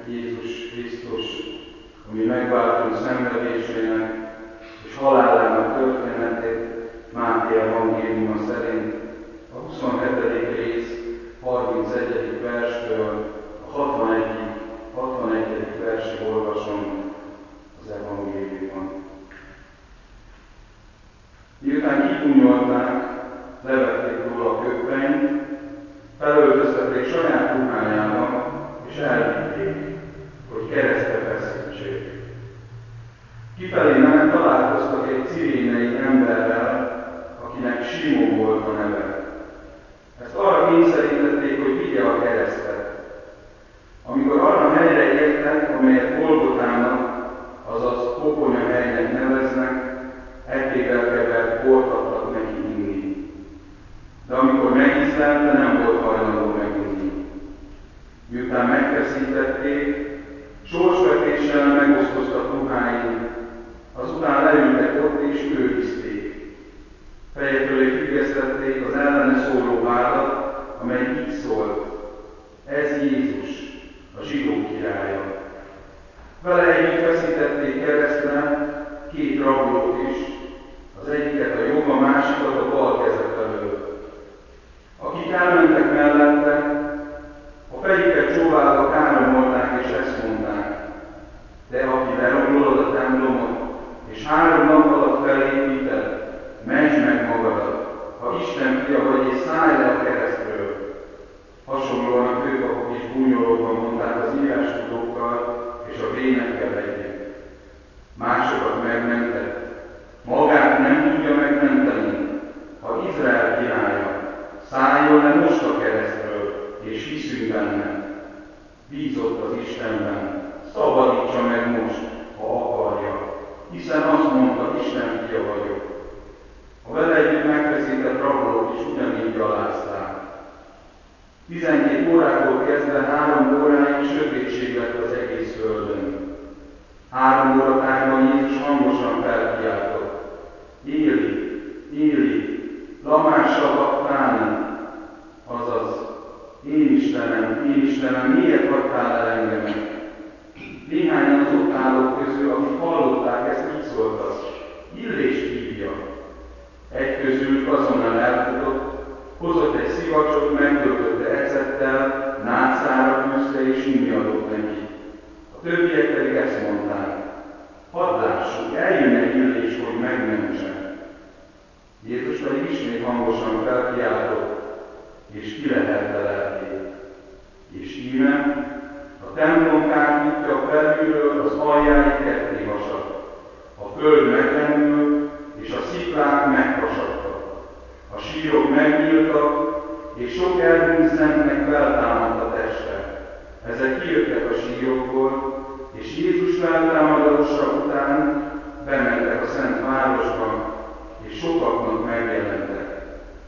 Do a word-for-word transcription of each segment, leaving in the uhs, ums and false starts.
Jézus Krisztus, ami megváltó szenvedésének és halálának történetét Máté evangéliuma szerint a huszonhetedik rész harmincegyedik verstől a hatvanegyedik versig olvasom az evangéliumon. Miután kibúnyolták, levették róla a köpenyt, felöltöztették saját ruhájában, és elvitték, hogy keresztre feszítsék. Kifelé ment, találkoztak egy cirénei emberrel, akinek Simon volt a neve. Ezt arra kényszerítették, hogy vigye a keresztet. Amikor arra helyre értek, amelyet Golgotának, azaz koponyahelynek neveznek, ettével kevert bort adtak neki inni. De amikor megízlelte, nem volt hajlandó meginni. Miután megfeszítették, sorsvetéssel megosztoztak ruháin, azután leültek ott és őrizték. Feje fölé függesztették az ellene szóló vádat, amely így szólt: ez Jézus, a zsidók királya. Vele együtt feszítették keresztre két rablót is, az egyiket a jobb, a másikat a bal keze felől. Akik elmentek mellette, a fejüket csóválva káromolták és ezt mondták: de aki lerombolod a templomot, és három nap alatt felépíted, menj meg magadat, ha Isten fia vagy, és szállj le a keresztről. Hasonlóan a főpapok is búnyolódva mondták az írástudókkal és a vénekkel együtt. Másokat megmentett, magát nem tudja megmenteni. Ha Izrael királya, szálljon le most a keresztről, és hiszünk benne. Bízott az Istenben, szabadítsa meg most, ha akarja, hiszen azt mondta, Isten fia vagyok. A vele együtt megfeszített rablók is ugyanígy gyalázták. Tizenkét órákor kezdve három óráig sötétség lett az egész földön. Három óra tájban Jézus hangosan felkiáltott: Éli, Éli, lama sabachthani, azaz, én Istenem, én Istenem, miért hagytál el engemet? Néhányan az ott állók közül, akik hallották ezt, így szóltak: Illést hívja. Egy közülük azonnal elfutott, hozott egy szivacsot, megtöltötte ecettel, nácára fűzte és inni adott neki. A többiek pedig ezt mondták: hadd lássuk, eljön-e Illés, hogy megmentse. Jézus pedig ismét hangosan felkiáltott, és kilehette lelkét. És íme, a templom kárpítja felülről az aljáig ketté hasadt. A föld megrendült, és a sziklák meghasadtak. A sírok megnyíltak, és sok elhunyt szentnek feltámadt a teste. Ezek kijöttek a sírokból, és Jézus feltámadása után bementek a szent városba, és sokaknak megjelentek.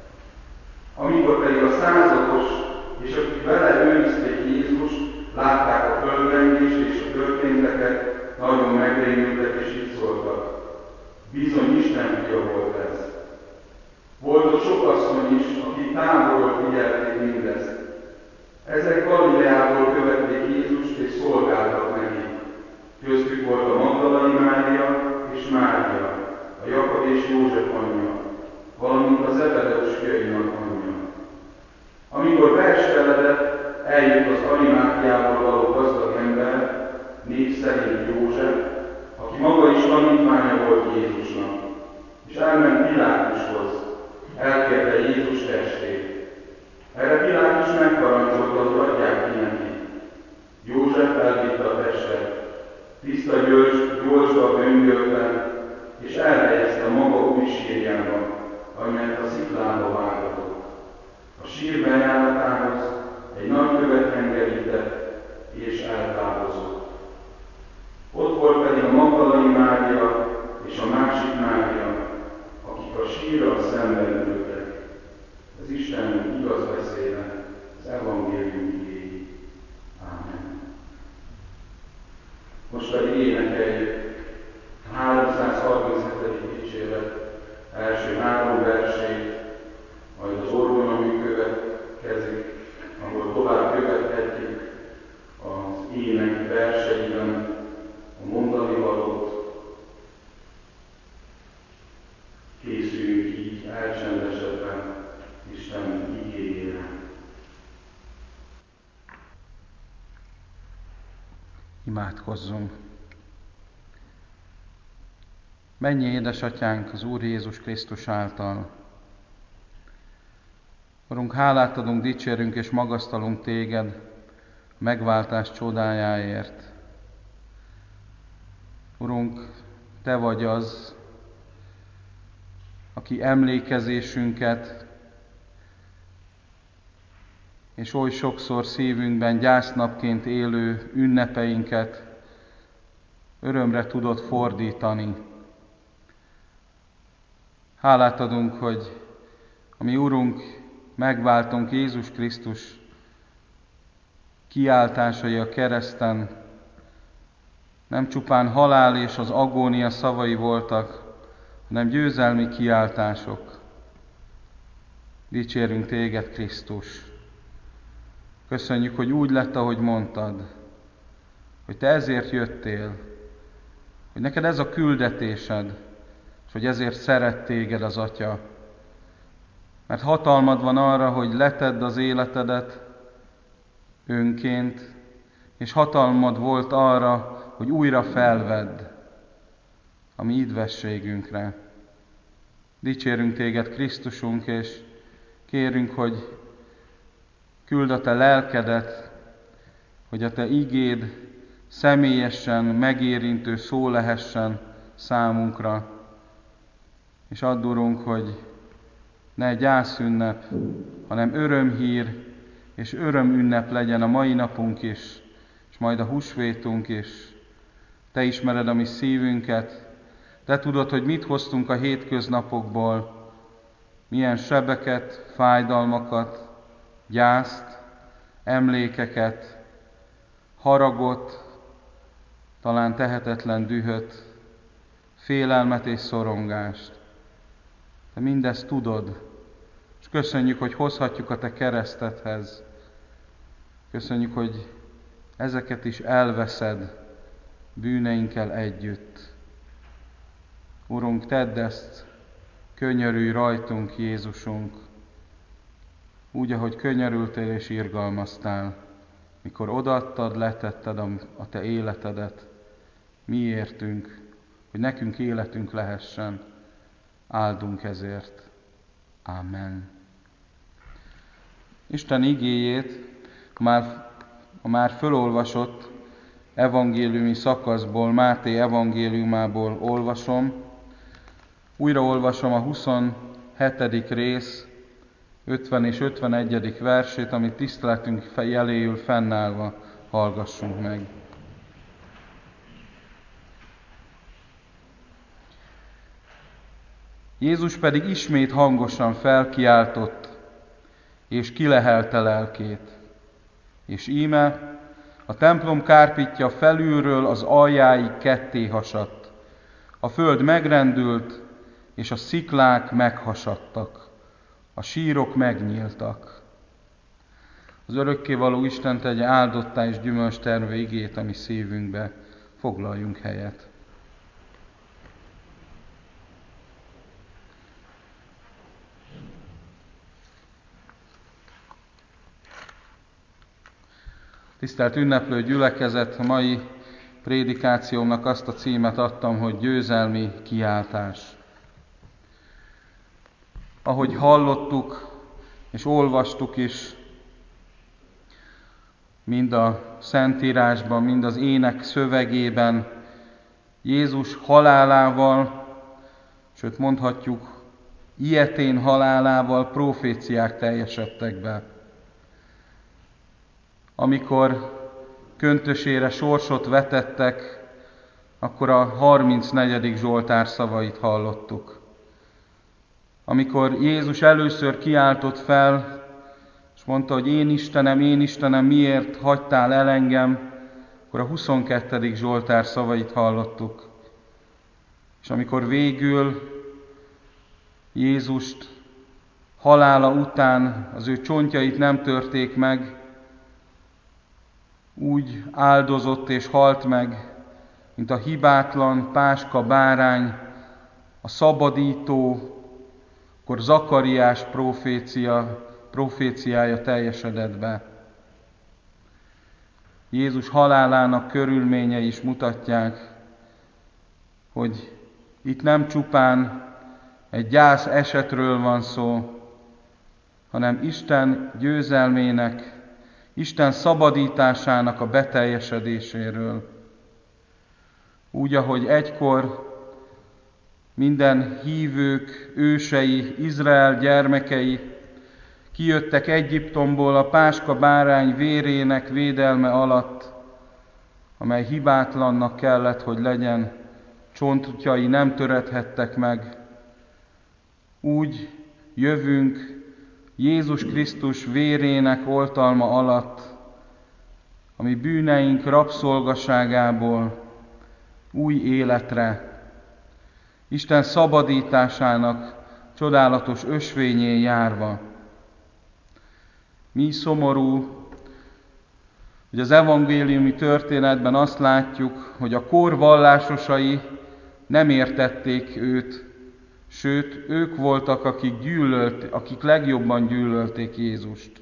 Amikor pedig a százados, és akik vele őrizték Jézust, látták a földrengést és a történteket, nagyon megrémültek, és így szóltak: bizony Isten fia volt ez. Volt ott sok asszony is, akik távolról figyelték mindezt. Ezek Galileából követték Jézust, és szolgáltak neki. Köztük volt a Magdalai Mária és Mária, a Jakab és József anyja, valamint az Zebedeusz fiainak anyja. Amikor beesteledett, eljött az Arimátiából való gazdag ember, név szerint József, aki maga is tanítványa volt Jézusnak, és elment Pilátushoz, elkérte Jézus testét. Erre Pilátus megparancsolta, hogy adják ki neki. József elvitte a testet, tiszta gyolcsba böngölve, és elhelyezte maga új sírjában, amelyet a sziklába vágatott. A sír bejáratához egy nagy követ hengerített, és eltávozott. Ott volt pedig a Magdalai Mária és a másik Mária, akik a sírral szemben ültek. Az Isten igaz beszéde, az evangélium igéi. Ámen. Most pedig énekeljük a háromszázharminchetedik dicséret első három versét, majd az orgonami következik, ahol tovább követhetjük az ének Imádkozzunk! Mennyei édesatyánk az Úr Jézus Krisztus által. Urunk, hálát adunk, dicsérünk és magasztalunk Téged a megváltás csodájáért. Urunk, Te vagy az, aki emlékezésünket és oly sokszor szívünkben gyásznapként élő ünnepeinket örömre tudod fordítani. Hálát adunk, hogy a mi Urunk, megváltunk Jézus Krisztus kiáltásai a kereszten nem csupán halál és az agónia szavai voltak, hanem győzelmi kiáltások. Dicsérünk Téged, Krisztus! Köszönjük, hogy úgy lett, ahogy mondtad, hogy Te ezért jöttél, hogy neked ez a küldetésed, és hogy ezért szeret Téged az Atya. Mert hatalmad van arra, hogy letedd az életedet önként, és hatalmad volt arra, hogy újra felvedd a mi idvességünkre. Dicsérünk Téged, Krisztusunk, és kérünk, hogy küld a Te lelkedet, hogy a Te igéd személyesen megérintő szó lehessen számunkra. És add, Urunk, hogy ne gyászünnep, hanem örömhír és örömünnep legyen a mai napunk is, és majd a húsvétunk is. Te ismered a mi szívünket, Te tudod, hogy mit hoztunk a hétköznapokból, milyen sebeket, fájdalmakat, gyászt, emlékeket, haragot, talán tehetetlen dühöt, félelmet és szorongást. Te mindezt tudod, és köszönjük, hogy hozhatjuk a Te keresztedhez. Köszönjük, hogy ezeket is elveszed bűneinkkel együtt. Urunk, tedd ezt, könyörülj rajtunk, Jézusunk, úgy, ahogy könyörültél és irgalmaztál, mikor odaadtad, letetted a, a Te életedet, miértünk, hogy nekünk életünk lehessen. Áldunk ezért. Amen. Isten igéjét már, a már fölolvasott evangéliumi szakaszból, Máté evangéliumából olvasom. Újra olvasom a huszonhetedik rész ötven és ötvenegyedik versét, amit tiszteletünk jeléül fennállva hallgassunk meg. Jézus pedig ismét hangosan felkiáltott, és kilehelte lelkét. És íme, a templom kárpitja felülről az aljáig ketté hasadt. A föld megrendült, és a sziklák meghasadtak. A sírok megnyíltak. Az örökkévaló Isten tegye áldottá és gyümölcstermő igét a mi szívünkbe. Foglaljunk helyet. Tisztelt ünneplő gyülekezet, a mai prédikációmnak azt a címet adtam, hogy győzelmi kiáltás. Ahogy hallottuk és olvastuk is, mind a Szentírásban, mind az ének szövegében, Jézus halálával, sőt mondhatjuk, ilyetén halálával proféciák teljesedtek be. Amikor köntösére sorsot vetettek, akkor a harmincnegyedik Zsoltár szavait hallottuk. Amikor Jézus először kiáltott fel, és mondta, hogy én Istenem, én Istenem, miért hagytál el engem, akkor a huszonkettedik Zsoltár szavait hallottuk. És amikor végül Jézust halála után az ő csontjait nem törték meg, úgy áldozott és halt meg, mint a hibátlan páska bárány, a szabadító, akkor Zakariás profécia, proféciája teljesedett be. Jézus halálának körülményei is mutatják, hogy itt nem csupán egy gyász esetről van szó, hanem Isten győzelmének, Isten szabadításának a beteljesedéséről. Úgy, ahogy egykor minden hívők, ősei, Izrael gyermekei kijöttek Egyiptomból a páska bárány vérének védelme alatt, amely hibátlannak kellett, hogy legyen, csontjai nem töredhettek meg. Úgy jövünk Jézus Krisztus vérének oltalma alatt, ami bűneink rabszolgaságából új életre, Isten szabadításának csodálatos ösvényén járva. Mi szomorú, hogy az evangéliumi történetben azt látjuk, hogy a kor vallásosai nem értették őt, sőt, ők voltak, akik, gyűlölt, akik legjobban gyűlölték Jézust.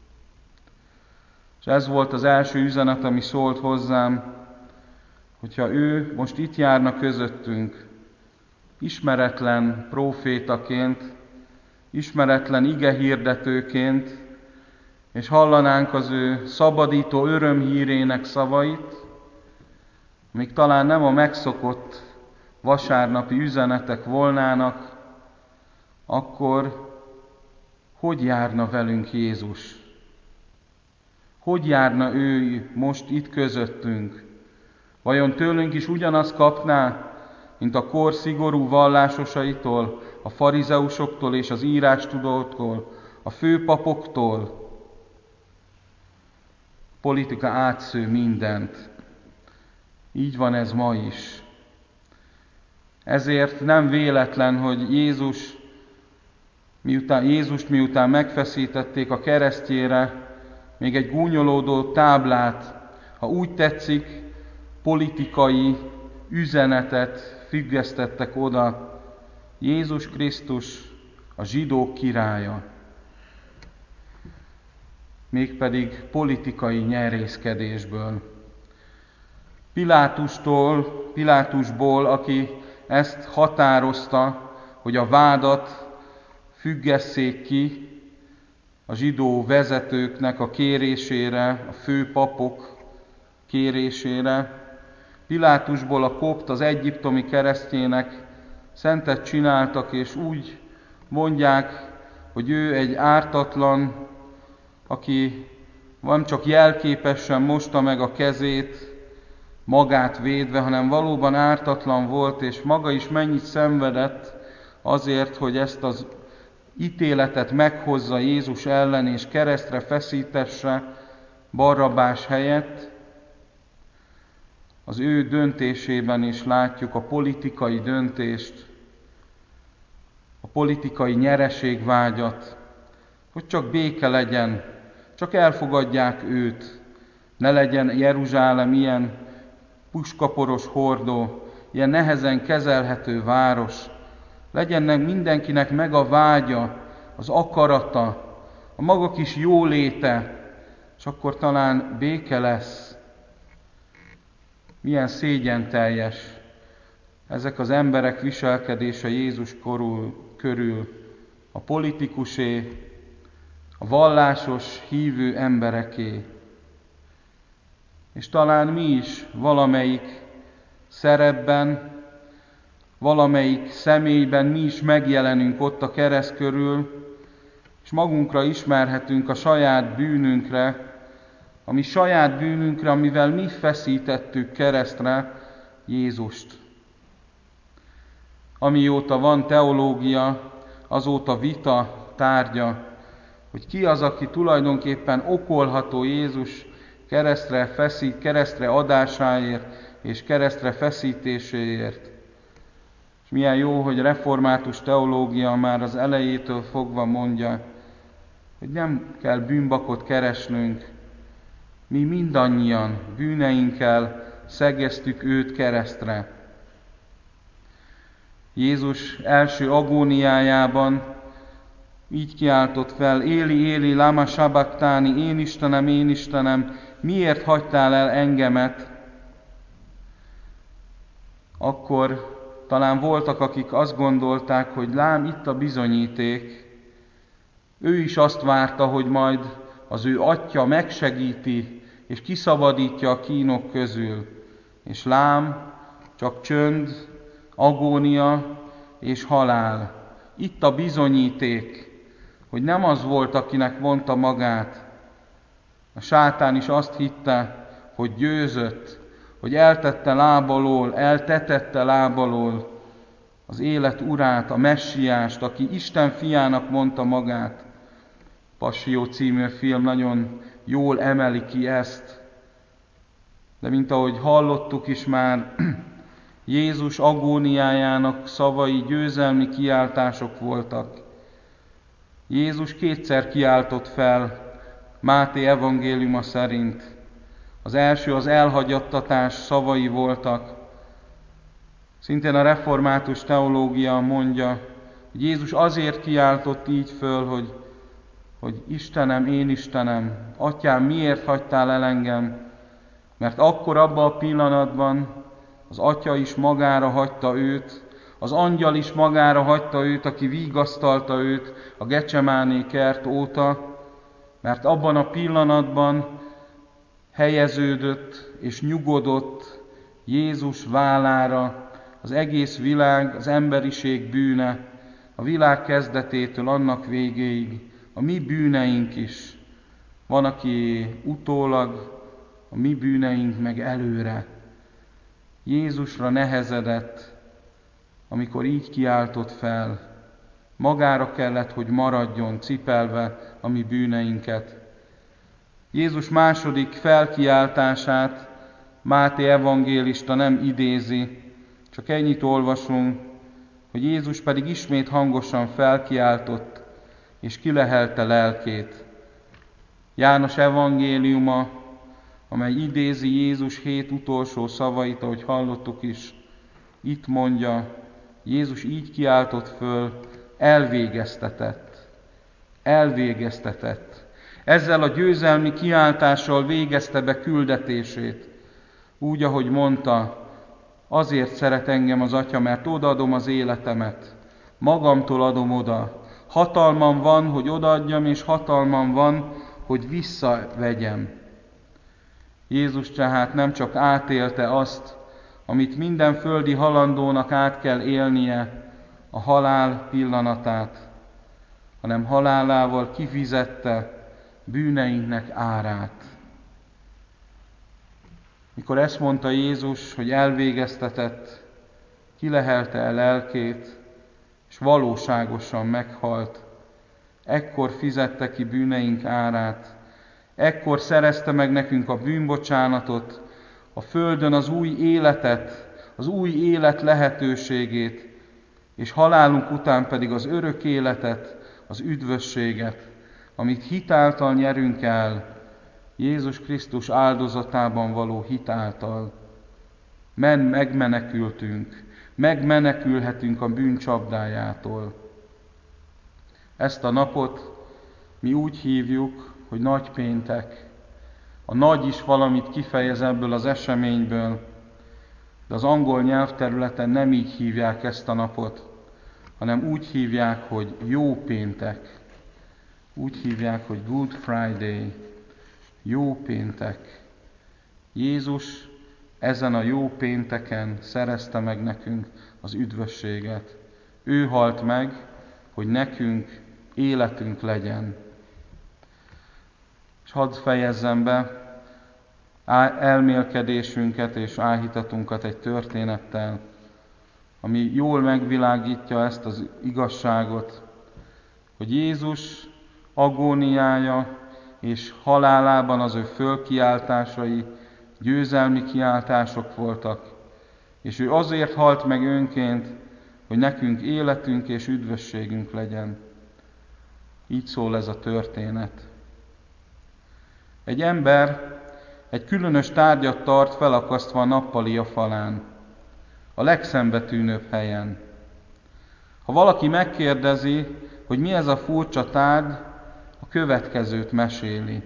És ez volt az első üzenet, ami szólt hozzám, hogyha ő most itt járna közöttünk, ismeretlen prófétaként, ismeretlen igehirdetőként, és hallanánk az ő szabadító örömhírének szavait, amik talán nem a megszokott vasárnapi üzenetek volnának, akkor hogy járna velünk Jézus? Hogy járna ő most itt közöttünk? Vajon tőlünk is ugyanazt kapná, mint a kor szigorú vallásosaitól, a farizeusoktól és az írástudóktól, a főpapoktól? A politika átsző mindent. Így van ez ma is. Ezért nem véletlen, hogy Jézus, miután, Jézust miután megfeszítették a keresztjére, még egy gúnyolódó táblát, ha úgy tetszik, politikai üzenetet függesztettek oda: Jézus Krisztus a zsidók királya. Mégpedig politikai nyerészkedésből. Pilátustól, Pilátusból, aki ezt határozta, hogy a vádat függesszék ki a zsidó vezetőknek a kérésére, a fő papok kérésére. Pilátusból a kopt, az egyiptomi keresztjének szentet csináltak, és úgy mondják, hogy ő egy ártatlan, aki nem csak jelképesen mosta meg a kezét, magát védve, hanem valóban ártatlan volt, és maga is mennyit szenvedett azért, hogy ezt az ítéletet meghozza Jézus ellen, és keresztre feszítesse Barrabás helyett. Az ő döntésében is látjuk a politikai döntést, a politikai nyereségvágyat, hogy csak béke legyen, csak elfogadják őt, ne legyen Jeruzsálem ilyen puskaporos hordó, ilyen nehezen kezelhető város, legyen mindenkinek meg a vágya, az akarata, a maga kis jóléte, és akkor talán béke lesz. Milyen szégyenteljes ezek az emberek viselkedése Jézus korul, körül, a politikusé, a vallásos, hívő embereké. És talán mi is valamelyik szerepben, valamelyik személyben mi is megjelenünk ott a kereszt körül, és magunkra ismerhetünk a saját bűnünkre, ami saját bűnünkre, amivel mi feszítettük keresztre Jézust. Amióta van teológia, azóta vita tárgya, hogy ki az, aki tulajdonképpen okolható Jézus keresztre, feszít, keresztre adásáért és keresztre feszítéséért. És milyen jó, hogy református teológia már az elejétől fogva mondja, hogy nem kell bűnbakot keresnünk, mi mindannyian bűneinkkel szegeztük őt keresztre. Jézus első agóniájában így kiáltott fel, Éli, Éli, lama sabachthani, én Istenem, én Istenem, miért hagytál el engemet? Akkor talán voltak, akik azt gondolták, hogy lám, itt a bizonyíték. Ő is azt várta, hogy majd az ő atya megsegíti, és kiszabadítja a kínok közül. És lám, csak csönd, agónia és halál. Itt a bizonyíték, hogy nem az volt, akinek mondta magát. A sátán is azt hitte, hogy győzött, hogy eltette lábalól, eltetette lábalól az élet urát, a messiást, aki Isten fiának mondta magát. Passió című film nagyon jól emeli ki ezt. De mint ahogy hallottuk is már, Jézus agóniájának szavai győzelmi kiáltások voltak. Jézus kétszer kiáltott fel Máté evangéliuma szerint. Az első az elhagyattatás szavai voltak. Szintén a református teológia mondja, hogy Jézus azért kiáltott így föl, hogy, hogy Istenem, én Istenem, Atyám, miért hagytál el engem? Mert akkor abban a pillanatban az Atya is magára hagyta őt, az angyal is magára hagyta őt, aki vigasztalta őt a Gecsemáné kert óta, mert abban a pillanatban helyeződött és nyugodott Jézus vállára az egész világ, az emberiség bűne, a világ kezdetétől annak végéig, a mi bűneink is. Van, aki utólag, a mi bűneink meg előre. Jézusra nehezedett, amikor így kiáltott fel. Magára kellett, hogy maradjon cipelve a mi bűneinket. Jézus második felkiáltását Máté evangélista nem idézi, csak ennyit olvasunk, hogy Jézus pedig ismét hangosan felkiáltott, és kilehelte lelkét. János evangéliuma, amely idézi Jézus hét utolsó szavait, ahogy hallottuk is, itt mondja, Jézus így kiáltott föl, elvégeztetett. Elvégeztetett. Ezzel a győzelmi kiáltással végezte be küldetését. Úgy, ahogy mondta, azért szeret engem az Atya, mert odaadom az életemet. Magamtól adom oda. Hatalmam van, hogy odaadjam, és hatalmam van, hogy visszavegyem. Jézus tehát nem csak átélte azt, amit minden földi halandónak át kell élnie, a halál pillanatát, hanem halálával kifizette bűneinknek árát. Mikor ezt mondta Jézus, hogy elvégeztetett, kilehelte el lelkét, és valóságosan meghalt, ekkor fizette ki bűneink árát, ekkor szerezte meg nekünk a bűnbocsánatot, a földön az új életet, az új élet lehetőségét, és halálunk után pedig az örök életet, az üdvösséget, amit hitáltal nyerünk el, Jézus Krisztus áldozatában való hitáltal. Men megmenekültünk, megmenekülhetünk a bűn csapdájától. Ezt a napot mi úgy hívjuk, hogy nagypéntek. A nagy is valamit kifejez ebből az eseményből, de az angol nyelvterületen nem így hívják ezt a napot, hanem úgy hívják, hogy jó péntek. Úgy hívják, hogy Good Friday, jó péntek. Jézus ezen a jó pénteken szerezte meg nekünk az üdvösséget. Ő halt meg, hogy nekünk életünk legyen. És hadd fejezzem be elmélkedésünket és áhítatunkat egy történettel, ami jól megvilágítja ezt az igazságot, hogy Jézus agóniája és halálában az ő fölkiáltásai győzelmi kiáltások voltak, és ő azért halt meg önként, hogy nekünk életünk és üdvösségünk legyen. Így szól ez a történet. Egy ember egy különös tárgyat tart felakasztva a nappalia falán, a legszembetűnőbb helyen. Ha valaki megkérdezi, hogy mi ez a furcsa tárgy, a következőt meséli.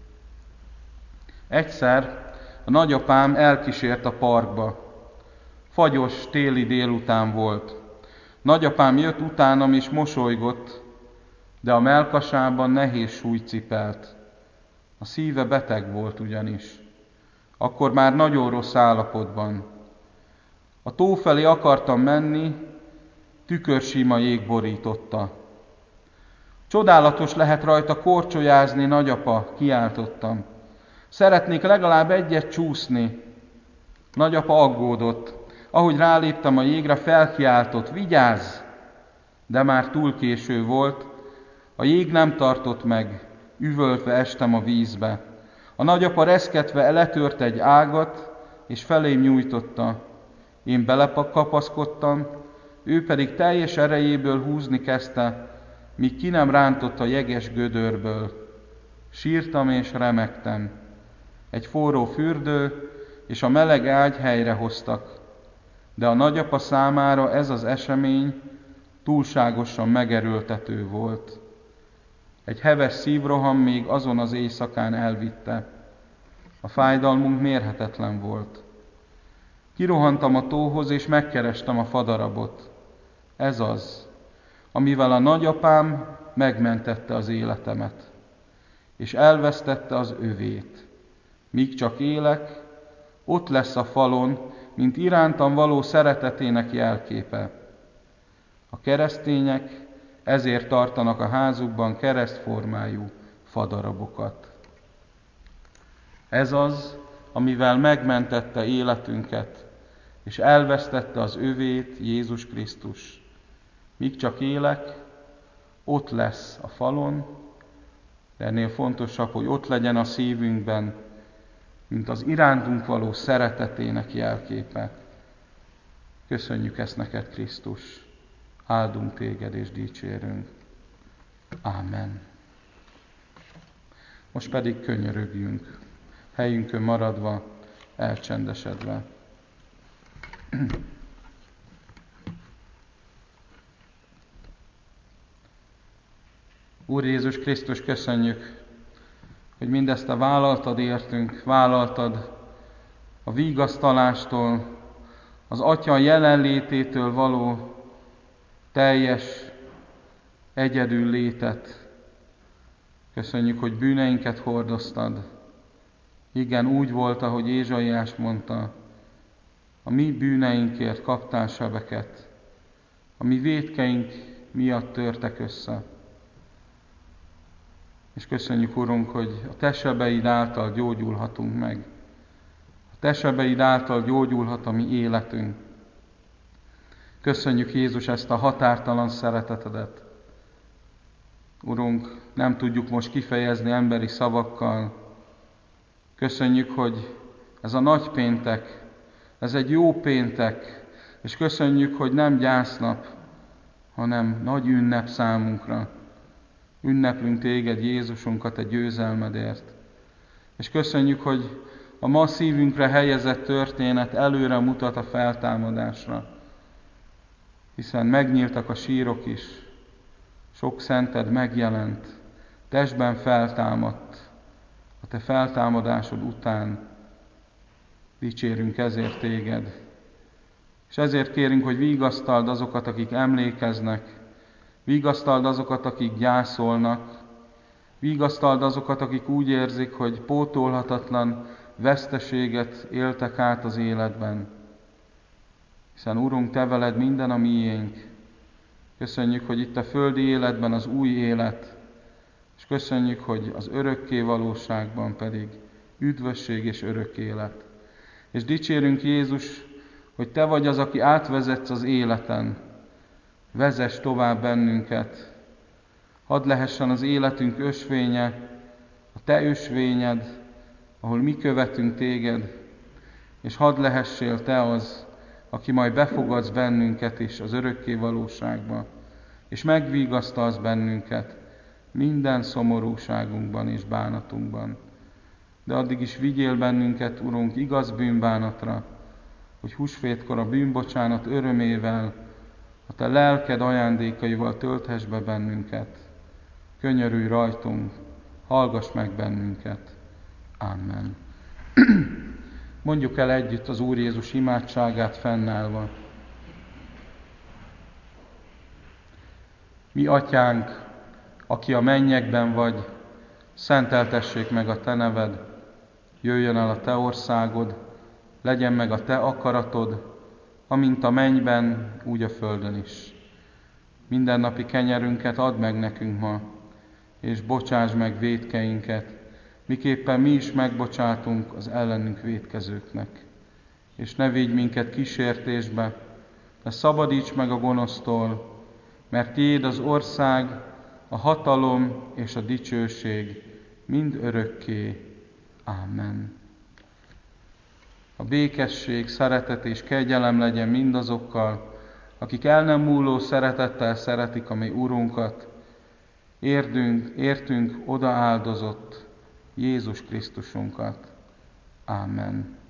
Egyszer a nagyapám elkísért a parkba. Fagyos téli délután volt. Nagyapám jött utánam és mosolygott, de a mellkasában nehéz súly cipelt. A szíve beteg volt ugyanis. Akkor már nagyon rossz állapotban. A tó felé akartam menni, tükörsima jég borította. Csodálatos lehet rajta korcsolyázni, nagyapa, kiáltottam. Szeretnék legalább egyet csúszni. Nagyapa aggódott. Ahogy ráléptem a jégre, felkiáltott, vigyázz! De már túl késő volt, a jég nem tartott meg, üvöltve estem a vízbe. A nagyapa reszketve letört egy ágat, és felém nyújtotta. Én belekapaszkodtam, ő pedig teljes erejéből húzni kezdte, míg ki nem rántott a jeges gödörből. Sírtam és remegtem. Egy forró fürdő és a meleg ágy helyre hoztak, de a nagyapa számára ez az esemény túlságosan megerőltető volt. Egy heves szívroham még azon az éjszakán elvitte. A fájdalmunk mérhetetlen volt. Kirohantam a tóhoz, és megkerestem a fadarabot. Ez az, amivel a nagyapám megmentette az életemet, és elvesztette az övét. Míg csak élek, ott lesz a falon, mint irántam való szeretetének jelképe. A keresztények ezért tartanak a házukban keresztformájú fadarabokat. Ez az, amivel megmentette életünket, és elvesztette az övét Jézus Krisztus. Míg csak élek, ott lesz a falon, de ennél fontosabb, hogy ott legyen a szívünkben, mint az irántunk való szeretetének jelképe. Köszönjük ezt neked, Krisztus! Áldunk téged és dicsérünk. Ámen. Most pedig könyörögjünk, helyünkön maradva, elcsendesedve. Úr Jézus Krisztus, köszönjük, hogy mindezt te vállaltad értünk, vállaltad a vigasztalástól, az Atya jelenlététől való teljes egyedül létet. Köszönjük, hogy bűneinket hordoztad. Igen, úgy volt, ahogy Ézsaiás mondta, a mi bűneinkért kaptál sebeket, a mi vétkeink miatt törtek össze. És köszönjük, Urunk, hogy a te sebeid által gyógyulhatunk meg. A te sebeid által gyógyulhat a mi életünk. Köszönjük, Jézus, ezt a határtalan szeretetedet. Urunk, nem tudjuk most kifejezni emberi szavakkal. Köszönjük, hogy ez a nagy péntek, ez egy jó péntek, és köszönjük, hogy nem gyásznap, hanem nagy ünnep számunkra. Ünneplünk téged, Jézusunkat, a győzelmedért. És köszönjük, hogy a ma szívünkre helyezett történet előre mutat a feltámadásra. Hiszen megnyíltak a sírok is, sok szented megjelent, testben feltámadt. A te feltámadásod után dicsérünk ezért téged. És ezért kérünk, hogy vigasztald azokat, akik emlékeznek, vigasztald azokat, akik gyászolnak, vigasztald azokat, akik úgy érzik, hogy pótolhatatlan veszteséget éltek át az életben. Hiszen, Urunk, te veled minden a miénk. Köszönjük, hogy itt a földi életben az új élet, és köszönjük, hogy az örökké valóságban pedig üdvösség és örök élet. És dicsérünk, Jézus, hogy te vagy az, aki átvezetsz az életen. Vezess tovább bennünket. Hadd lehessen az életünk ösvénye, a te ösvényed, ahol mi követünk téged, és hadd lehessél te az, aki majd befogadsz bennünket is az örökké valóságba, és megvigasztalsz bennünket minden szomorúságunkban és bánatunkban. De addig is vigyél bennünket, Urunk, igaz bűnbánatra, hogy húsvétkor a bűnbocsánat örömével a Te lelked ajándékaival tölthess be bennünket. Könyörülj rajtunk, hallgass meg bennünket. Amen. Mondjuk el együtt az Úr Jézus imádságát fennállva. Mi atyánk, aki a mennyekben vagy, szenteltessék meg a Te neved, jöjjön el a Te országod, legyen meg a Te akaratod, amint a mennyben, úgy a földön is. Mindennapi kenyerünket add meg nekünk ma, és bocsáss meg vétkeinket, miképpen mi is megbocsátunk az ellenünk vétkezőknek. És ne vigy minket kísértésbe, de szabadíts meg a gonosztól, mert Tiéd az ország, a hatalom és a dicsőség mind örökké. Amen. A békesség, szeretet és kegyelem legyen mindazokkal, akik el nem múló szeretettel szeretik a mi Urunkat, értünk, értünk odaáldozott Jézus Krisztusunkat. Amen.